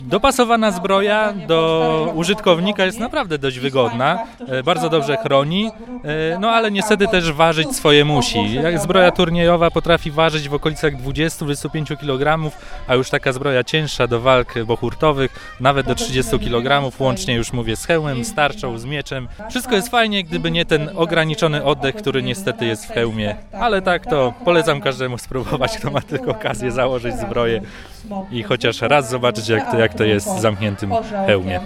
Dopasowana zbroja do użytkownika jest naprawdę dość wygodna, bardzo dobrze chroni, no ale niestety też ważyć swoje musi. Jak zbroja turniejowa potrafi ważyć w okolicach 20-25 kg, a już taka zbroja cięższa do walk bohurtowych nawet do 30 kg, łącznie już mówię z hełmem, z tarczą, z mieczem. Wszystko jest fajnie, gdyby nie ten ograniczony oddech, który niestety jest w hełmie, ale tak to polecam każdemu spróbować, kto ma tylko okazję założyć zbroję i chociaż raz zobaczyć jak to jest w zamkniętym hełmie.